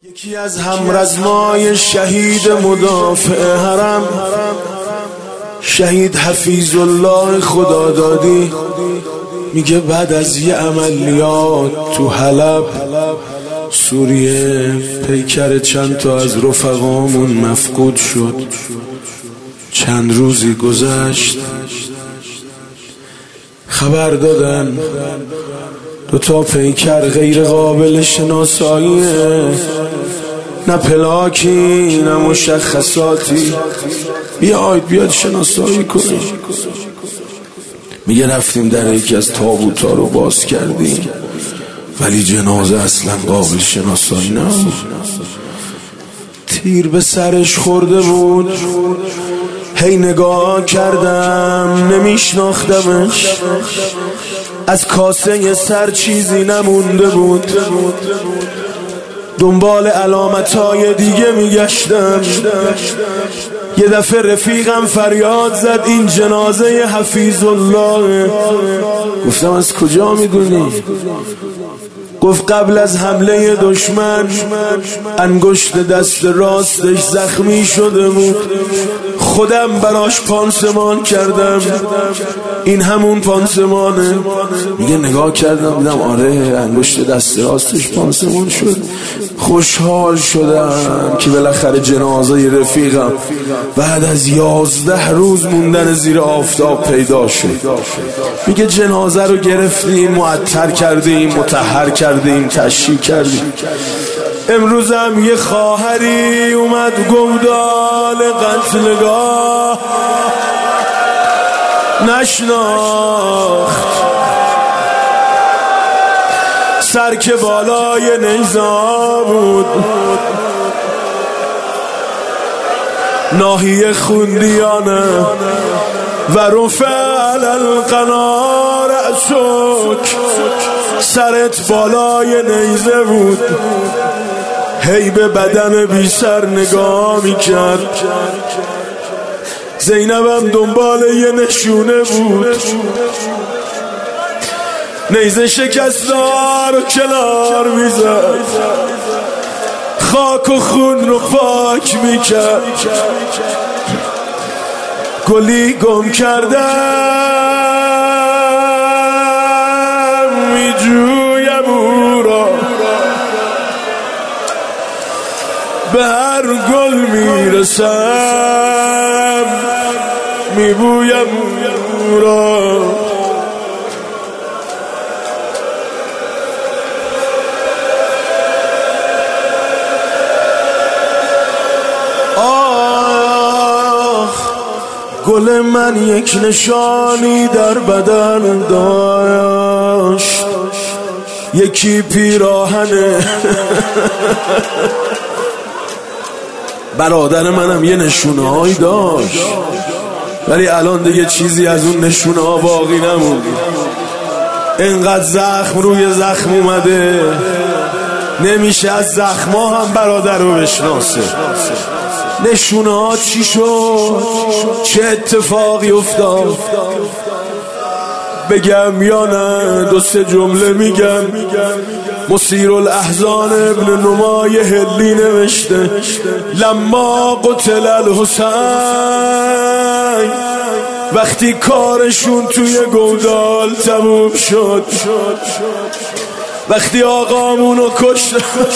یکی از همرزمای شهید مدافع حرم، شهید حفیظ الله خدادادی، میگه بعد از یه عملیات تو حلب سوریه پیکر چند تا از رفقامون مفقود شد. چند روزی گذشت خبر دادن 2 تا پیکر غیر قابل شناساییه، نه پلاکی نه مشخصاتی، بیاید شناسایی کنیم. میگه رفتیم در یکی از تابوتا رو باز کردیم، ولی جنازه اصلا قابل شناسایی نبود. تیر به سرش خورده بود، هی نگاه کردم نمیشناختمش، از کاسه سر چیزی نمونده بود. دنبال علامتهای دیگه میگشتم، یه دفعه رفیقم فریاد زد این جنازه حفیظ الله. گفتم از کجا میدونی؟ گفت قبل از حمله دشمن انگشت دست راستش زخمی شده بود، خودم براش پانسمان کردم، این همون پانسمانه. میگه نگاه کردم دیدم آره انگشت دست راستش پانسمان شد. خوشحال شدم که بالاخره جنازه رفیقم بعد از 11 روز موندن زیر آفتاب پیدا شد. میگه جنازه رو گرفتیم، معطر کردیم، مطهر کردیم، تشییع کردیم. امروزم یه خواهری اومد گودال قتلگاه، نشناخت سر که بالای نیزا بود، ناحیه خوندیانه و رفع القنار رأسک، سرت بالای نیزه بود. هی به بدن بی سر نگاه میکرد. زینبم دنبال یه نشونه بود، نیزه شکستار و کنار میزد، خاک و خون رو پاک میکرد. گلی گم کردم میجویم او را، به هر گل میرسم میبویم او را. گل من یک نشانی در بدن داشت، یکی پیراهنه. برادر منم یه نشونه هایی داشت، ولی الان دیگه چیزی از اون نشونه ها باقی نموند. اینقدر زخم روی زخم اومده نمیشه از زخم ها هم برادر رو بشناسه. نشونه ها چی شد؟ چه اتفاقی افتاد؟ بگم یا نه 2-3 جمله میگم. مسیر الاحزان ابن نمای هلی نوشته لما قتل الحسین، وقتی کارشون توی گودال تموم شد، وقتی آقامونو کشت،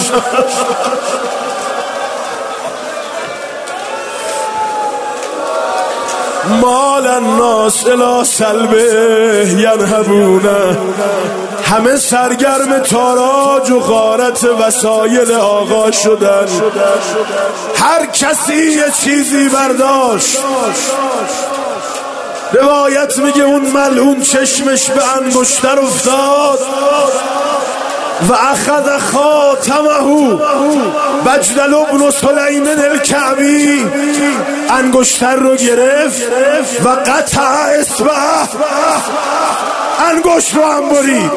مال الناس الی سلبه ینهبونه، همه سرگرم تاراج و غارت وسایل آقا شدن. هر کسی یه چیزی برداشت. روایت میگه اون ملعون چشمش به انگشتر افتاد و اخذ خاتمه بجدل ابن سلیمان الکعبی، انگشتر رو گرفت و قطع اصبع، انگشت رو هم برید.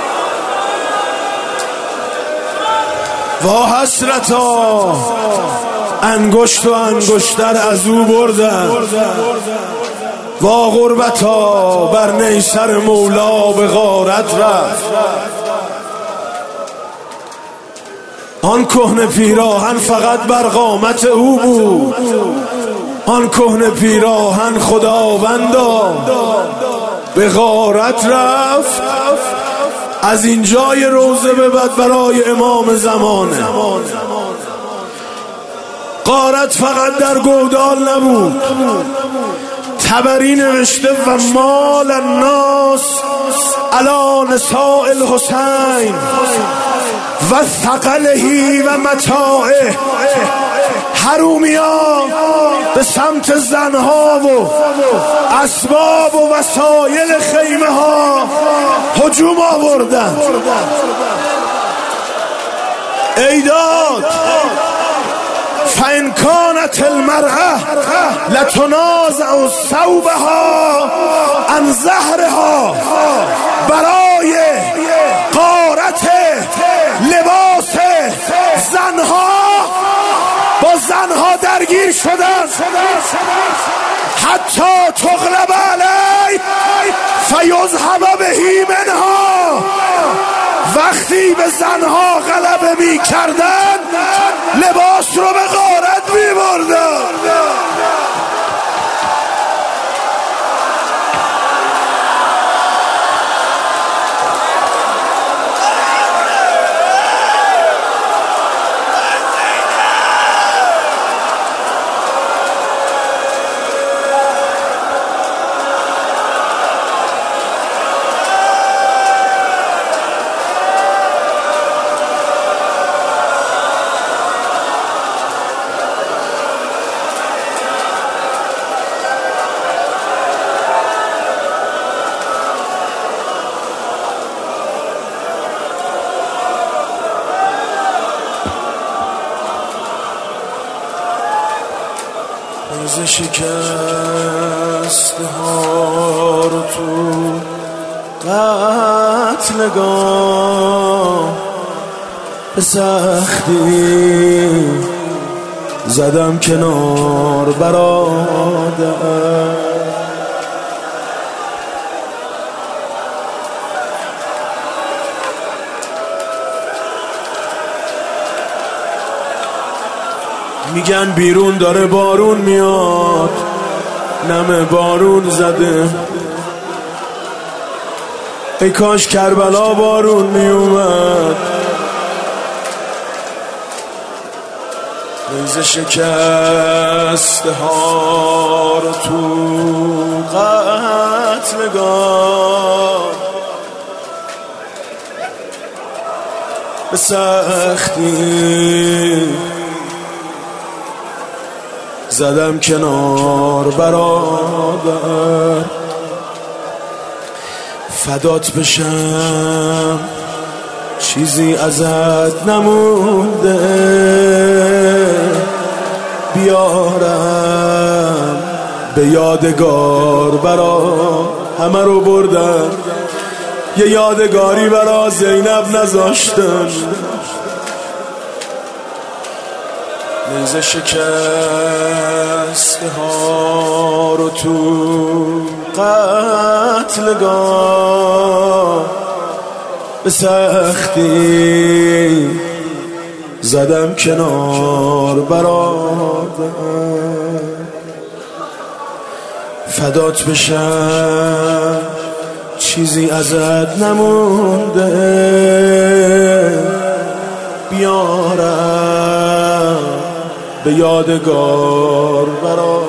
وا حسرتا انگشت و انگشتر از او بردن. وا غربتا بر نیسر مولا به غارت رفت. آن کهنه پیراهن فقط بر قامت او بود. آن کهنه پیراهن خداوندا به غارت رفت. از اینجای روزه به بعد برای امام زمانه غارت فقط در گودال نبود. طبری نوشته و مال الناس علی نساء الحسین و ثقلهی و متاعه. حرومیا به سمت زنها و اسباب و وسایل خیمه ها هجوم آوردن. ایداد فإن كانت المرأة لتنازع ثوبها عن ظهرها. برای غارت لباس زنها با زنها درگیر شدن. حتی تغلب علی فیذهب بهی منها. وقتی به زنها غلبه می کردن لباس رو به غارت می بردن. نیزه شکسته ها رو تو قتلگاه به سختی زدم کنار برادر. میگن بیرون داره بارون میاد، نم بارون زده. ای کاش کربلا بارون میومد. نیزه شکسته ها رو تو قتلگاه به سختی زدم کنار برادر. فدات بشم چیزی ازت نمونده، بیارم به یادگار برا همه رو بردن. یه یادگاری برا زینب نذاشتن. نیزه شکسته ها رو تو قتلگاه به سختی زدم کنار برادر. فدات بشم چیزی ازت نمونده، بیارم به یادگار برا.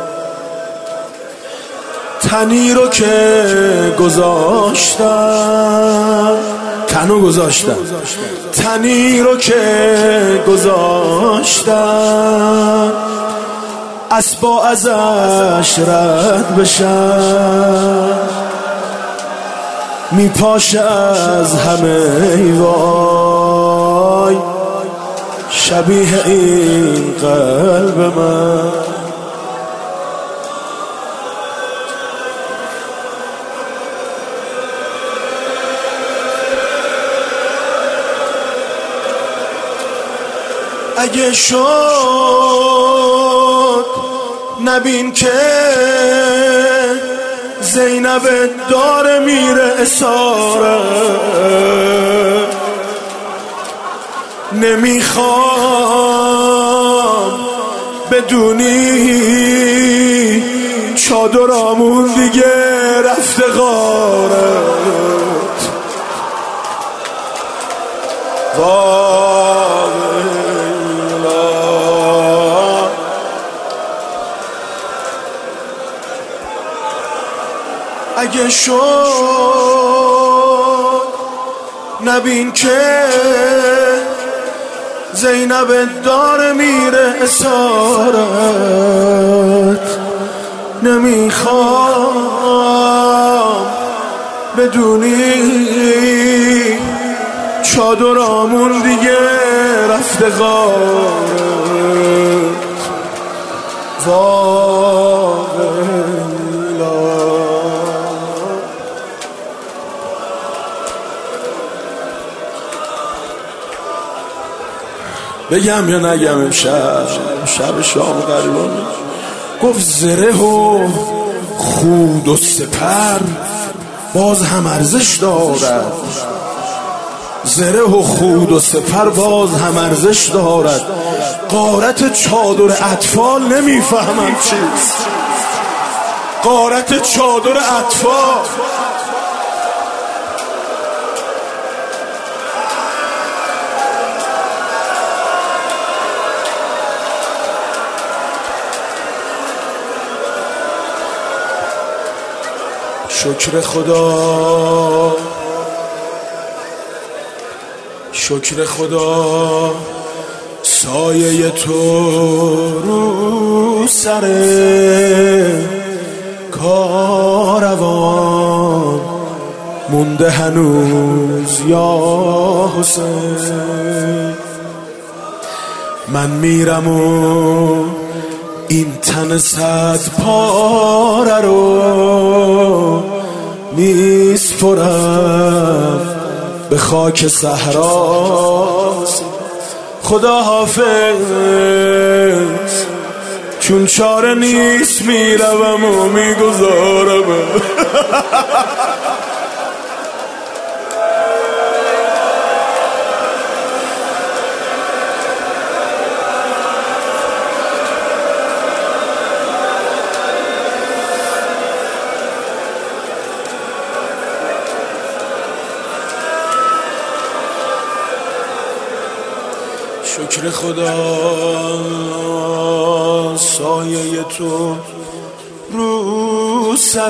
تنی رو که گذاشتم، تنو گذاشتم، تنی رو که گذاشتم اسبا ازش رد بشم. میپاشه از همه وای شبیه این قلب من. اگه شد نبین که زینب داره میره اساره، نمیخوام بدونی چادرامون دیگه رفته غارت. اگه شد نبین که زینب داره میره اسارت، نمیخوام بدونی چادرامون دیگه رفته غارت. بگم یا نگم امشب شب شام غریبان گفت زره و خود و سپر باز هم ارزش دارد، زره و خود و سپر باز هم ارزش دارد، غارت چادر اطفال نمیفهمم چیست، غارت چادر اطفال. شکر خدا، شکر خدا سایه تو رو سر کاروان مونده هنوز یا حسین. من میرم و این تن صد پاره رو میسپرم به خاک صحرا. خدا حافظ چون چاره نیست میروم و میگذارم. شکر خدا سایه تو رو سر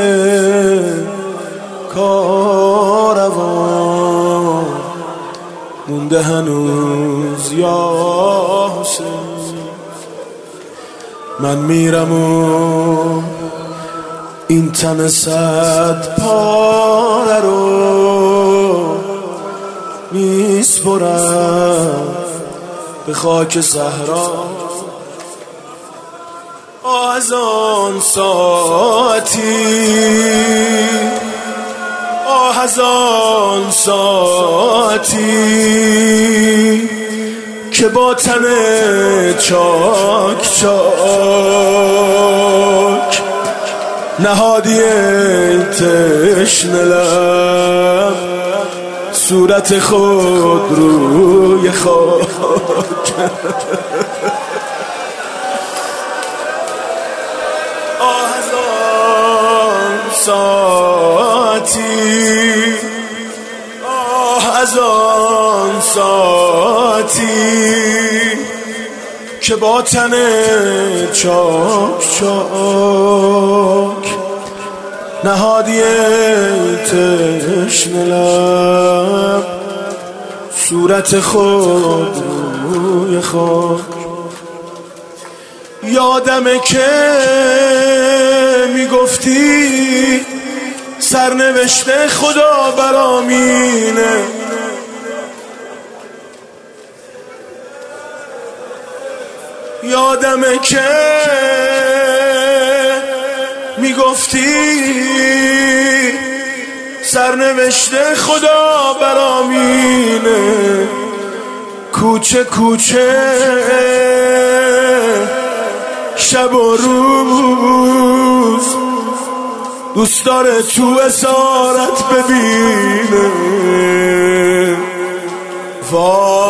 کاروان مونده هنوز یا حسین. من میرم و این تن صد پاره رو میسپرم به خاک صحرا. از آن ساعتی، از آن ساعتی که با تن چاک چاک نهادی تشنه لب صورت خود روی خاک. از آن ساعتی، از آن ساعتی که با تن چاک چاک نهادی تشنه لب صورت خود روی خاک. یادمه که میگفتی سرنوشته خدا برامینه، یادمه که میگفتی سرنوشته خدا برامینه. کوچه کوچه شب و روز دوست داره تو اسارت ببینه.